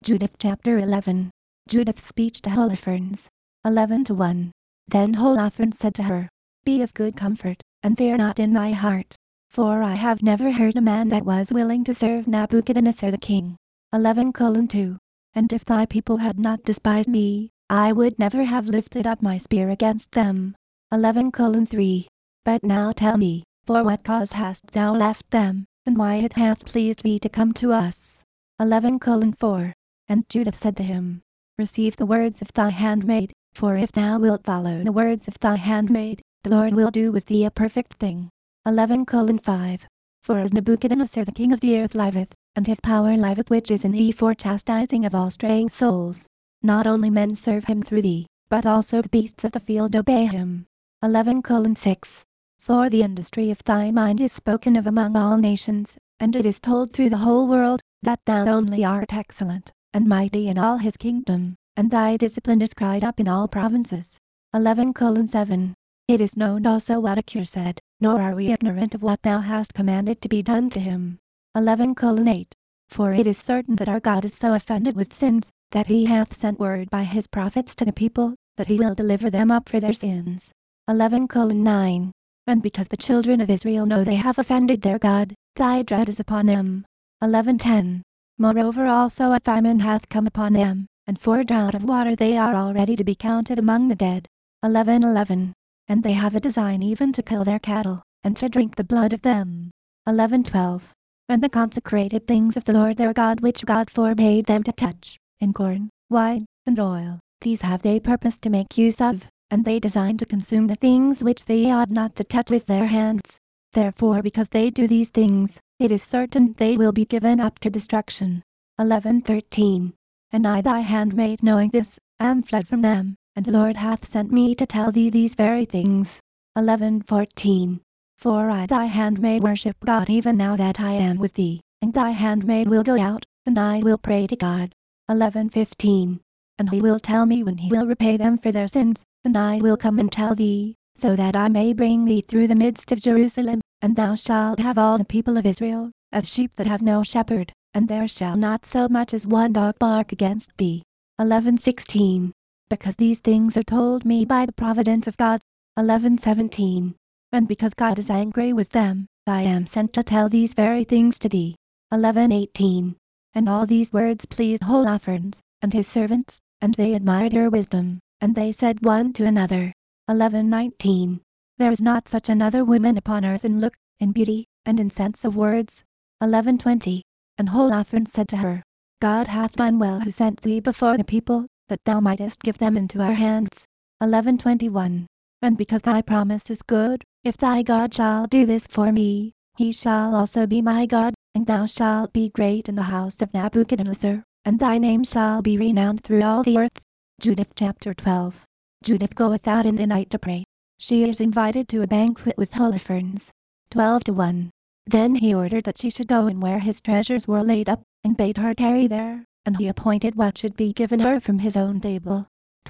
Judith chapter 11. Judith's speech to Holofernes. 11-1. Then Holofernes said to her, Be of good comfort, and fear not in thy heart. For I have never heard a man that was willing to serve Nebuchadnezzar the king. 11:2. And if thy people had not despised me, I would never have lifted up my spear against them. 11:3. But now tell me, for what cause hast thou left them, and why it hath pleased thee to come to us? 11:4. And Judith said to him, Receive the words of thy handmaid, for if thou wilt follow the words of thy handmaid, the Lord will do with thee a perfect thing. 11:5. For as Nebuchadnezzar the king of the earth liveth, and his power liveth which is in thee for chastising of all straying souls, not only men serve him through thee, but also the beasts of the field obey him. 11:6. For the industry of thy mind is spoken of among all nations, and it is told through the whole world, that thou only art excellent, and mighty in all his kingdom, and thy discipline is cried up in all provinces. 11:7. It is known also what Achor said, nor are we ignorant of what thou hast commanded to be done to him. 11:8. For it is certain that our God is so offended with sins, that he hath sent word by his prophets to the people, that he will deliver them up for their sins. 11:9. And because the children of Israel know they have offended their God, thy dread is upon them. 11:10. Moreover also a famine hath come upon them, and for drought of water they are already to be counted among the dead. 11:11. And they have a design even to kill their cattle, and to drink the blood of them. 11:12. And the consecrated things of the Lord their God which God forbade them to touch, in corn, wine, and oil, these have they purposed to make use of, and they design to consume the things which they ought not to touch with their hands. Therefore because they do these things, it is certain they will be given up to destruction. 11:13. And I thy handmaid knowing this, am fled from them, and the Lord hath sent me to tell thee these very things. 11:14. For I thy handmaid worship God even now that I am with thee, and thy handmaid will go out, and I will pray to God. 11:15. And he will tell me when he will repay them for their sins, and I will come and tell thee, so that I may bring thee through the midst of Jerusalem, and thou shalt have all the people of Israel, as sheep that have no shepherd, and there shall not so much as one dog bark against thee. 11:16. Because these things are told me by the providence of God. 11:17. And because God is angry with them, I am sent to tell these very things to thee. 11:18. And all these words pleased Holofernes, and his servants, and they admired her wisdom, and they said one to another. 11:19. There is not such another woman upon earth in look, in beauty, and in sense of words. 11:20. And Holofernes said to her, God hath done well who sent thee before the people, that thou mightest give them into our hands. 11:21. And because thy promise is good, if thy God shall do this for me, he shall also be my God, and thou shalt be great in the house of Nebuchadnezzar, and thy name shall be renowned through all the earth. Judith chapter 12. Judith goeth out in the night to pray. She is invited to a banquet with Holofernes. 12-1. Then he ordered that she should go in where his treasures were laid up, and bade her tarry there, and he appointed what should be given her from his own table.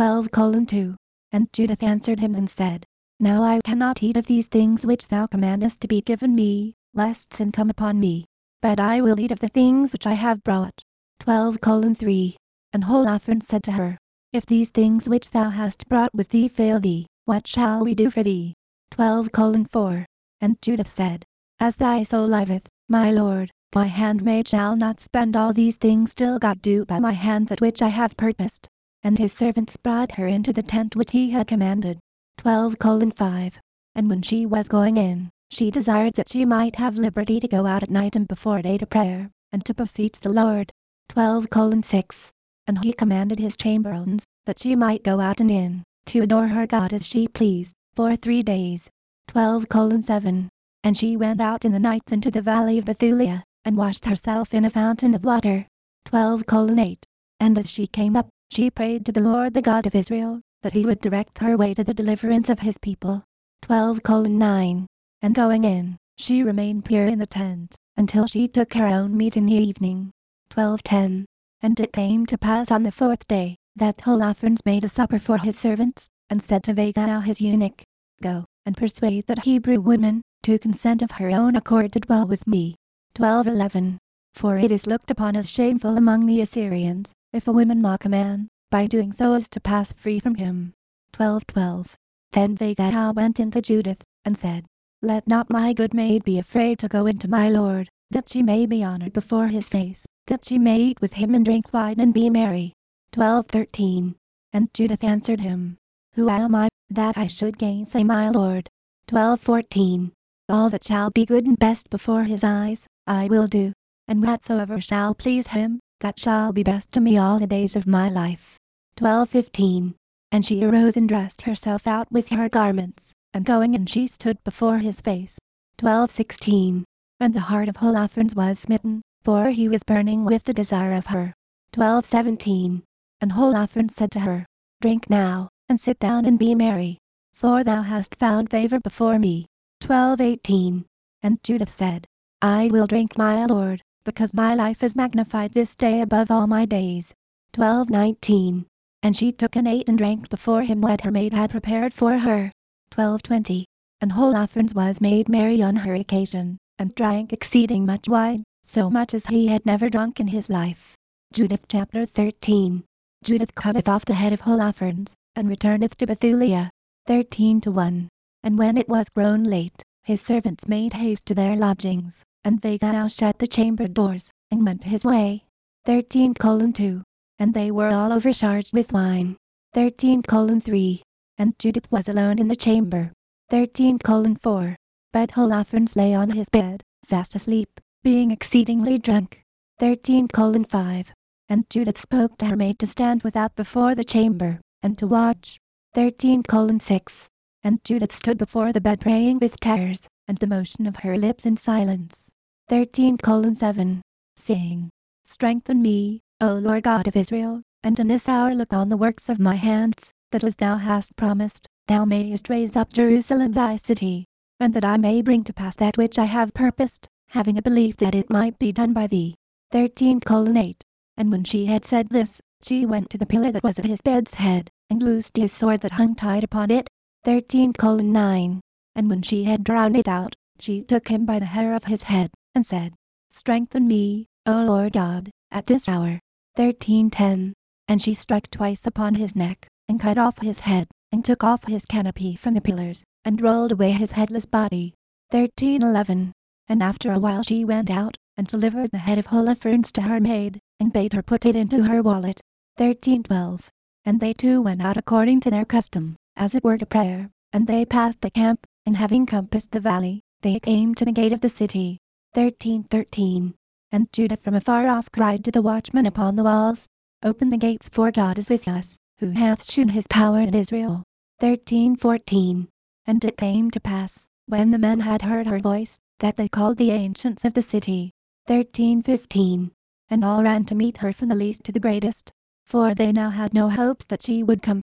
12:2. And Judith answered him and said, Now I cannot eat of these things which thou commandest to be given me, lest sin come upon me. But I will eat of the things which I have brought. 12:3. And Holofernes said to her, If these things which thou hast brought with thee fail thee, what shall we do for thee? 12:4. And Judith said, As thy soul liveth, my lord, my handmaid shall not spend all these things till God do by my hand that which I have purposed. And his servants brought her into the tent which he had commanded. 12:5. And when she was going in, she desired that she might have liberty to go out at night and before day to prayer, and to beseech the Lord. 12:6. And he commanded his chamberlains, that she might go out and in, to adore her God as she pleased, for 3 days. 12:7. And she went out in the night into the valley of Bethulia, and washed herself in a fountain of water. 12:8. And as she came up, she prayed to the Lord the God of Israel, that he would direct her way to the deliverance of his people. 12:9. And going in, she remained pure in the tent, until she took her own meat in the evening. 12:10. And it came to pass on the 4th day, that Holofernes made a supper for his servants, and said to Vega his eunuch, Go, and persuade that Hebrew woman, to consent of her own accord to dwell with me. 12:11. For it is looked upon as shameful among the Assyrians, if a woman mock a man, by doing so as to pass free from him. 12:12. Then Vegao went into Judith, and said, Let not my good maid be afraid to go into my lord, that she may be honored before his face, that she may eat with him and drink wine and be merry. 12:13. And Judith answered him, Who am I, that I should gainsay my lord? 12:14. All that shall be good and best before his eyes, I will do, and whatsoever shall please him, that shall be best to me all the days of my life. 12:15. And she arose and dressed herself out with her garments, and going in she stood before his face. 12:16. And the heart of Holofernes was smitten, for he was burning with the desire of her. 12:17. And Holofernes said to her, Drink now, and sit down and be merry, for thou hast found favor before me. 12:18. And Judith said, I will drink my lord, because my life is magnified this day above all my days. 12:19. And she took and ate and drank before him what her maid had prepared for her. 12:20. And Holofernes was made merry on her occasion, and drank exceeding much wine, so much as he had never drunk in his life. Judith chapter 13. Judith cutteth off the head of Holofernes, and returneth to Bethulia. 13:1. And when it was grown late, his servants made haste to their lodgings, and Vegao shut the chamber doors, and went his way. 13:2. And they were all overcharged with wine. 13:3. And Judith was alone in the chamber. 13:4. But Holofernes lay on his bed, fast asleep, being exceedingly drunk. 13:5. And Judith spoke to her maid to stand without before the chamber, and to watch. 13:6. And Judith stood before the bed praying with tears, and the motion of her lips in silence. 13:7. Saying, Strengthen me, O Lord God of Israel, and in this hour look on the works of my hands, that as thou hast promised, thou mayest raise up Jerusalem thy city, and that I may bring to pass that which I have purposed, having a belief that it might be done by thee. 13:8. And when she had said this, she went to the pillar that was at his bed's head, and loosed his sword that hung tied upon it. 13:9. And when she had drawn it out, she took him by the hair of his head, and said, Strengthen me, O Lord God, at this hour. 13:10. And she struck twice upon his neck, and cut off his head, and took off his canopy from the pillars, and rolled away his headless body. 13:11. And after a while she went out, and delivered the head of Holofernes to her maid, and bade her put it into her wallet. 13:12. And they two went out according to their custom, as it were to prayer, and they passed the camp, and having compassed the valley, they came to the gate of the city. 13:13. And Judith from afar off cried to the watchman upon the walls, Open the gates, for God is with us, who hath shewn his power in Israel. 13:14. And it came to pass, when the men had heard her voice, that they called the ancients of the city. 13:15. And all ran to meet her from the least to the greatest, for they now had no hopes that she would come.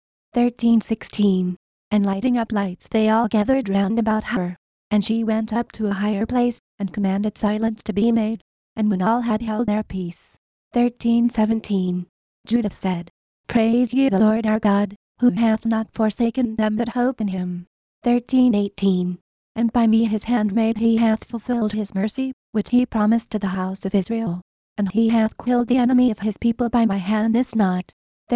13:16. And lighting up lights they all gathered round about her. And she went up to a higher place, and commanded silence to be made. And when all had held their peace. 13:17. Judith said, Praise ye the Lord our God, who hath not forsaken them that hope in him. 13:18. And by me his handmaid he hath fulfilled his mercy, which he promised to the house of Israel. And he hath killed the enemy of his people by my hand this night.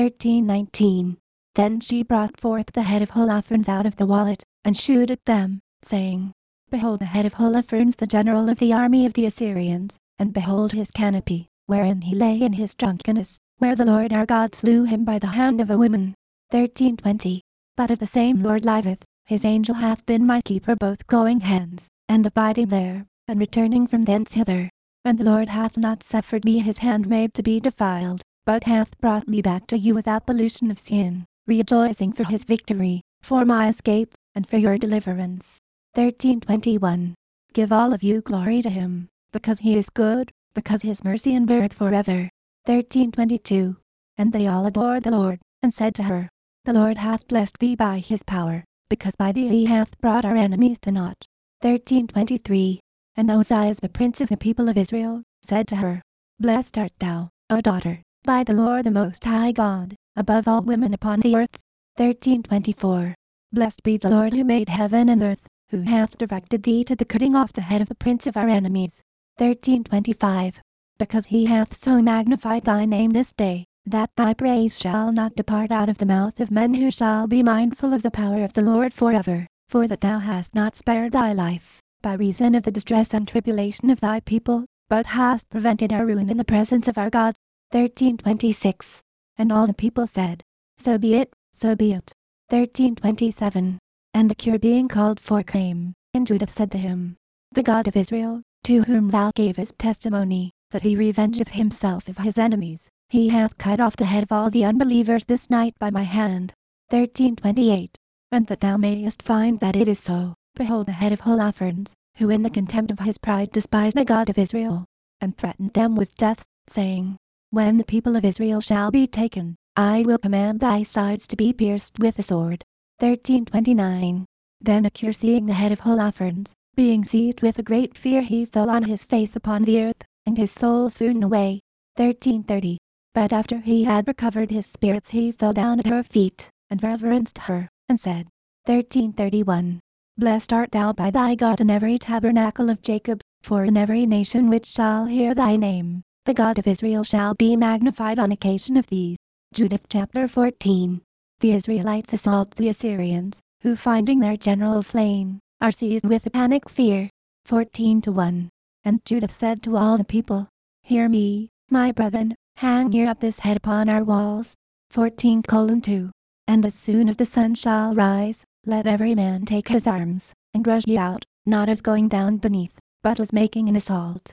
13:19. Then she brought forth the head of Holofernes out of the wallet, and shewed it them, saying, Behold the head of Holofernes the general of the army of the Assyrians, and behold his canopy, wherein he lay in his drunkenness, where the Lord our God slew him by the hand of a woman. 13:20. But as the same Lord liveth, his angel hath been my keeper both going hence, and abiding there, and returning from thence hither. And the Lord hath not suffered me his handmaid to be defiled, but hath brought me back to you without pollution of sin, rejoicing for his victory, for my escape, and for your deliverance. 13:21. Give all of you glory to him, because he is good, because his mercy endureth forever. 13:22. And they all adored the Lord, and said to her, The Lord hath blessed thee by his power, because by thee he hath brought our enemies to naught. 13:23. And Ozias the prince of the people of Israel said to her, Blessed art thou, O daughter, by the Lord the Most High God, above all women upon the earth. 13:24. Blessed be the Lord who made heaven and earth, who hath directed thee to the cutting off the head of the prince of our enemies. 13:25. Because he hath so magnified thy name this day, that thy praise shall not depart out of the mouth of men who shall be mindful of the power of the Lord forever, for that thou hast not spared thy life, by reason of the distress and tribulation of thy people, but hast prevented our ruin in the presence of our God. 13:26. And all the people said, So be it, so be it. 13:27. And the cure being called for came, and Judith said to him, The God of Israel, to whom thou gavest testimony, that he revengeth himself of his enemies, he hath cut off the head of all the unbelievers this night by my hand. 13:28. And that thou mayest find that it is so, behold the head of Holofernes, who in the contempt of his pride despised the God of Israel, and threatened them with death, saying, When the people of Israel shall be taken, I will command thy sides to be pierced with a sword. 13:29. Then Achor, seeing the head of Holofernes, being seized with a great fear, he fell on his face upon the earth, and his soul swooned away. 13:30. But after he had recovered his spirits, he fell down at her feet, and reverenced her, and said, 13:31. Blessed art thou by thy God in every tabernacle of Jacob, for in every nation which shall hear thy name, the God of Israel shall be magnified on occasion of thee. Judith chapter 14. The Israelites assault the Assyrians, who finding their general slain, are seized with a panic fear. 14:1. And Judith said to all the people, Hear me, my brethren, hang ye up this head upon our walls. 14:2. And as soon as the sun shall rise, let every man take his arms, and rush ye out, not as going down beneath, but as making an assault.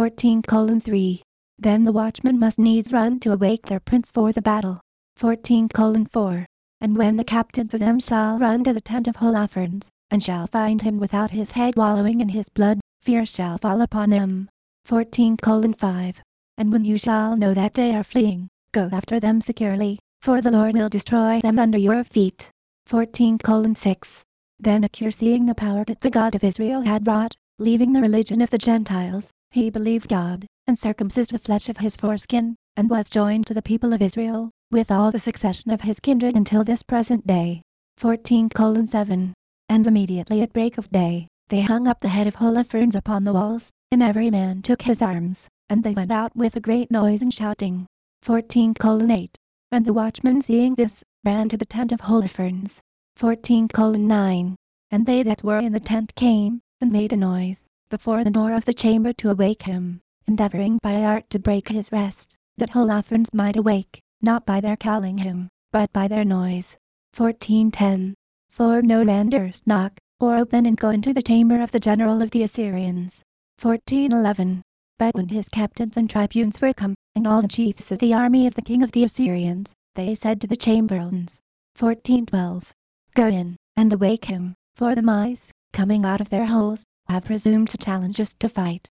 14:3. Then the watchmen must needs run to awake their prince for the battle. 14:4. And when the captains of them shall run to the tent of Holofernes, and shall find him without his head wallowing in his blood, fear shall fall upon them. 14:5. And when you shall know that they are fleeing, go after them securely, for the Lord will destroy them under your feet. 14:6. Then Achor, seeing the power that the God of Israel had wrought, leaving the religion of the Gentiles, he believed God, and circumcised the flesh of his foreskin, and was joined to the people of Israel, with all the succession of his kindred until this present day. 14:7. And immediately at break of day, they hung up the head of Holofernes upon the walls, and every man took his arms, and they went out with a great noise and shouting. 14:8. And the watchmen, seeing this, ran to the tent of Holofernes. 14:9. And they that were in the tent came, and made a noise, before the door of the chamber to awake him, endeavoring by art to break his rest, that Holofernes might awake, not by their calling him, but by their noise. 14:10. For no man durst knock, or open and go into the chamber of the general of the Assyrians. 14:11. But when his captains and tribunes were come, and all the chiefs of the army of the king of the Assyrians, they said to the chamberlains. 14:12. Go in, and awake him, for the mice, coming out of their holes, have presumed to challenge us to fight.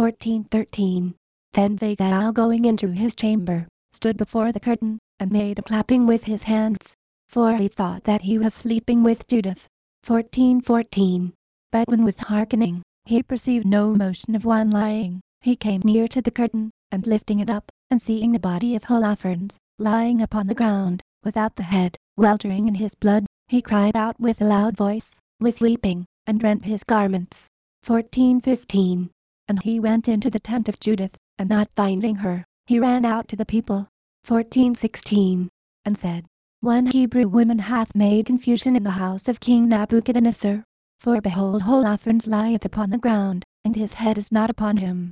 14:13. Then they that all going into his chamber, stood before the curtain, and made a clapping with his hands, for he thought that he was sleeping with Judith. 14:14. But when with hearkening, he perceived no motion of one lying, he came near to the curtain, and lifting it up, and seeing the body of Holofernes, lying upon the ground, without the head, weltering in his blood, he cried out with a loud voice, with weeping, and rent his garments. 14:15. And he went into the tent of Judith, and not finding her, he ran out to the people. 14:16. And said, One Hebrew woman hath made confusion in the house of King Nebuchadnezzar. For behold, Holofernes lieth upon the ground, and his head is not upon him.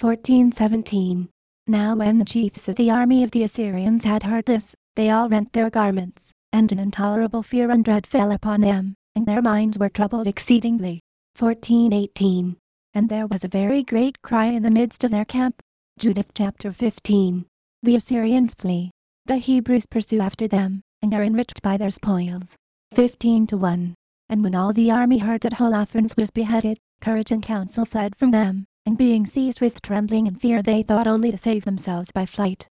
14:17. Now when the chiefs of the army of the Assyrians had heard this, they all rent their garments, and an intolerable fear and dread fell upon them, and their minds were troubled exceedingly. 14:18. And there was a very great cry in the midst of their camp. Judith chapter 15. The Assyrians flee. The Hebrews pursue after them, and are enriched by their spoils. 15:1. And when all the army heard that Holofernes was beheaded, courage and counsel fled from them, and being seized with trembling and fear, they thought only to save themselves by flight.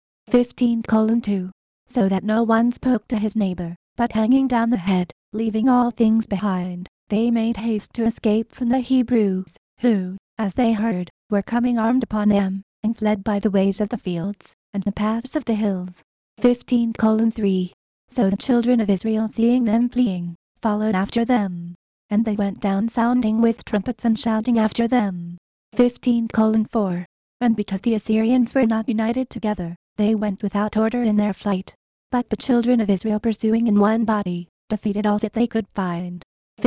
15:2. So that no one spoke to his neighbor, but hanging down the head, leaving all things behind, they made haste to escape from the Hebrews, who, as they heard, were coming armed upon them, and fled by the ways of the fields, and the paths of the hills. 15:3. So the children of Israel, seeing them fleeing, followed after them, and they went down sounding with trumpets and shouting after them. 15:4. And because the Assyrians were not united together, they went without order in their flight. But the children of Israel, pursuing in one body, defeated all that they could find.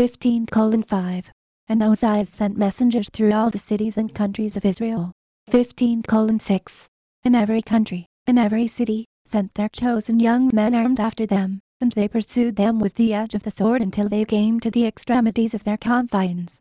15:5. And Ozias sent messengers through all the cities and countries of Israel. 15:6. In every country, in every city, sent their chosen young men armed after them, and they pursued them with the edge of the sword until they came to the extremities of their confines.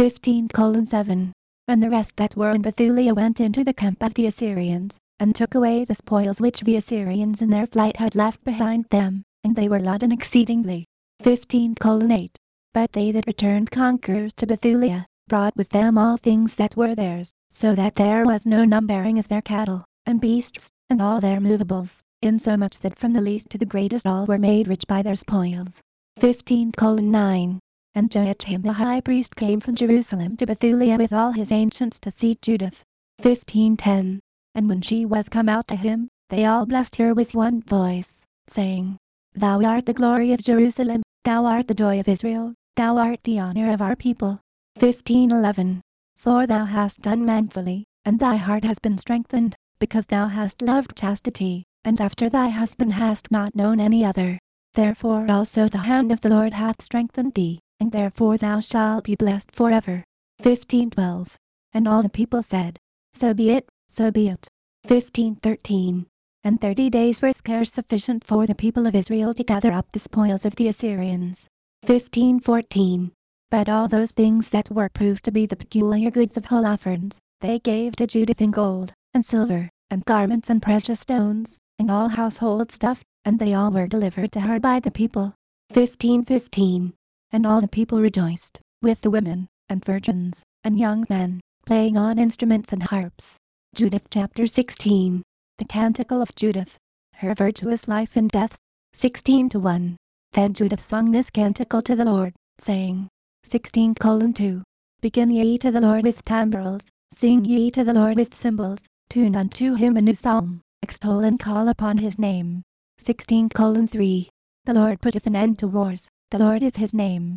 15:7. And the rest that were in Bethulia went into the camp of the Assyrians, and took away the spoils which the Assyrians in their flight had left behind them, and they were laden exceedingly. 15:8. But they that returned conquerors to Bethulia, brought with them all things that were theirs, so that there was no numbering of their cattle, and beasts, and all their movables, insomuch that from the least to the greatest all were made rich by their spoils. 15:9. And Joachim the high priest came from Jerusalem to Bethulia with all his ancients to seek Judith. 15:10. And when she was come out to him, they all blessed her with one voice, saying, Thou art the glory of Jerusalem, thou art the joy of Israel, thou art the honor of our people. 15:11. For thou hast done manfully, and thy heart has been strengthened, because thou hast loved chastity, and after thy husband hast not known any other. Therefore also the hand of the Lord hath strengthened thee, and therefore thou shalt be blessed forever. 15:12. And all the people said, So be it, so be it. 15:13. And 30 days were scarce sufficient for the people of Israel to gather up the spoils of the Assyrians. 15:14. But all those things that were proved to be the peculiar goods of Holofernes, they gave to Judith in gold, and silver, and garments and precious stones, and all household stuff, and they all were delivered to her by the people. 15:15. And all the people rejoiced, with the women, and virgins, and young men, playing on instruments and harps. Judith chapter 16. The Canticle of Judith. Her virtuous life and death. 16:1. Then Judith sung this canticle to the Lord, saying, 16:2. Begin ye to the Lord with timbrels, sing ye to the Lord with cymbals, tune unto him a new psalm, extol and call upon his name. 16:3. The Lord putteth an end to wars, the Lord is his name.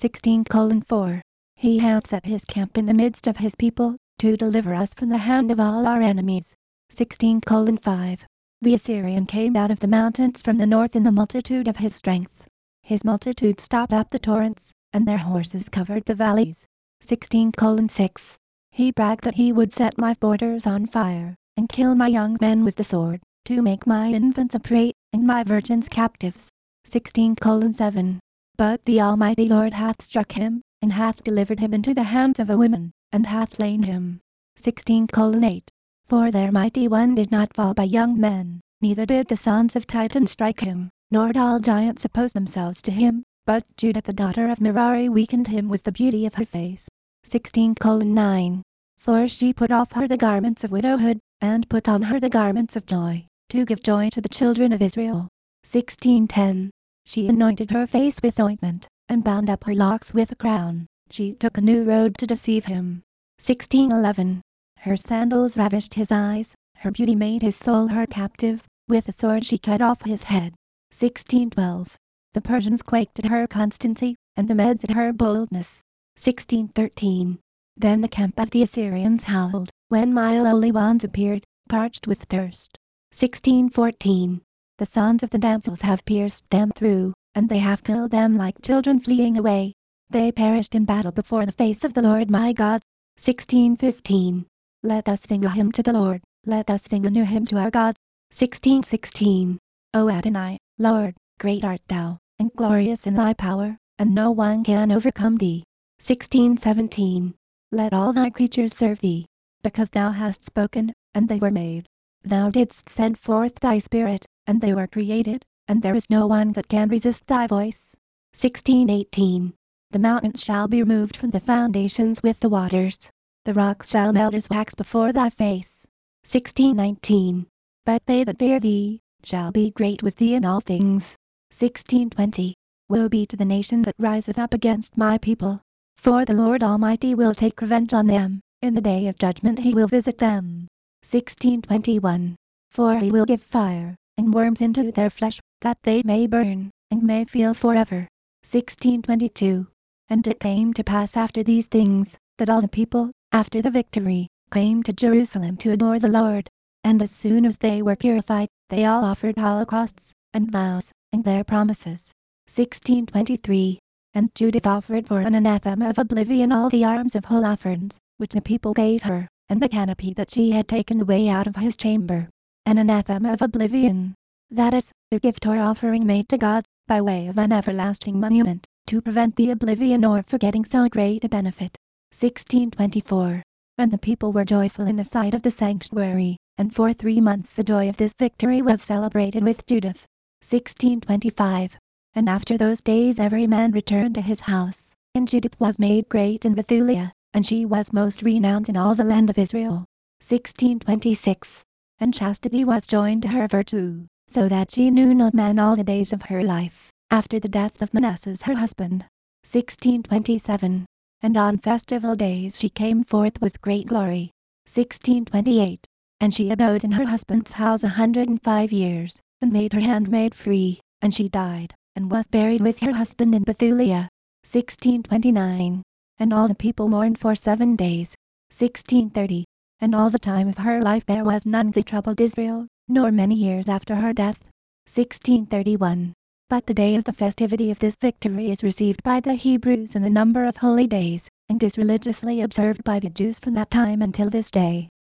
16:4. He hath set his camp in the midst of his people, to deliver us from the hand of all our enemies. 16:5. The Assyrian came out of the mountains from the north in the multitude of his strength. His multitude stopped up the torrents, and their horses covered the valleys. 16:6. He bragged that he would set my borders on fire, and kill my young men with the sword, to make my infants a prey, and my virgins captives. 16:7. But the Almighty Lord hath struck him, and hath delivered him into the hands of a woman, and hath slain him. 16:8. For their mighty one did not fall by young men, neither did the sons of Titan strike him, nor did all giants oppose themselves to him, but Judith the daughter of Merari weakened him with the beauty of her face. 16:9. For she put off her the garments of widowhood, and put on her the garments of joy, to give joy to the children of Israel. 16:10. She anointed her face with ointment, and bound up her locks with a crown. She took a new road to deceive him. 16:11. Her sandals ravished his eyes, her beauty made his soul her captive, with a sword she cut off his head. 16:12. The Persians quaked at her constancy, and the Medes at her boldness. 16:13. Then the camp of the Assyrians howled, when my lowly ones appeared, parched with thirst. 16:14. The sons of the damsels have pierced them through, and they have killed them like children fleeing away. They perished in battle before the face of the Lord my God. 16:15. Let us sing a hymn to the Lord, let us sing a new hymn to our God. 16:16. O Adonai, Lord, great art thou, and glorious in thy power, and no one can overcome thee. 16:17. Let all thy creatures serve thee, because thou hast spoken, and they were made. Thou didst send forth thy Spirit, and they were created, and there is no one that can resist thy voice. 16:18. The mountains shall be removed from the foundations with the waters. The rocks shall melt as wax before thy face. 16:19. But they that fear thee, shall be great with thee in all things. 16:20. Woe be to the nation that riseth up against my people. For the Lord Almighty will take revenge on them, in the day of judgment he will visit them. 16:21. For he will give fire, and worms into their flesh, that they may burn, and may feel forever. 16:22. And it came to pass after these things, that all the people, after the victory, came to Jerusalem to adore the Lord. and as soon as they were purified, they all offered holocausts, and vows, and their promises. 1623. And Judith offered for an anathema of oblivion all the arms of Holofernes, which the people gave her, and the canopy that she had taken away out of his chamber. An anathema of oblivion. That is, the gift or offering made to God, by way of an everlasting monument, to prevent the oblivion or forgetting so great a benefit. 1624. And the people were joyful in the sight of the sanctuary, and for 3 months the joy of this victory was celebrated with Judith. 1625. And after those days every man returned to his house, and Judith was made great in Bethulia, and she was most renowned in all the land of Israel. 1626. And chastity was joined to her virtue, so that she knew no man all the days of her life, after the death of Manasseh her husband. 1627. And on festival days she came forth with great glory. 1628. And she abode in her husband's house 105 years, and made her handmaid free, and she died, and was buried with her husband in Bethulia. 1629. And all the people mourned for 7 days. 1630. And all the time of her life there was none that troubled Israel, nor many years after her death. 1631. But the day of the festivity of this victory is received by the Hebrews in the number of holy days, and is religiously observed by the Jews from that time until this day.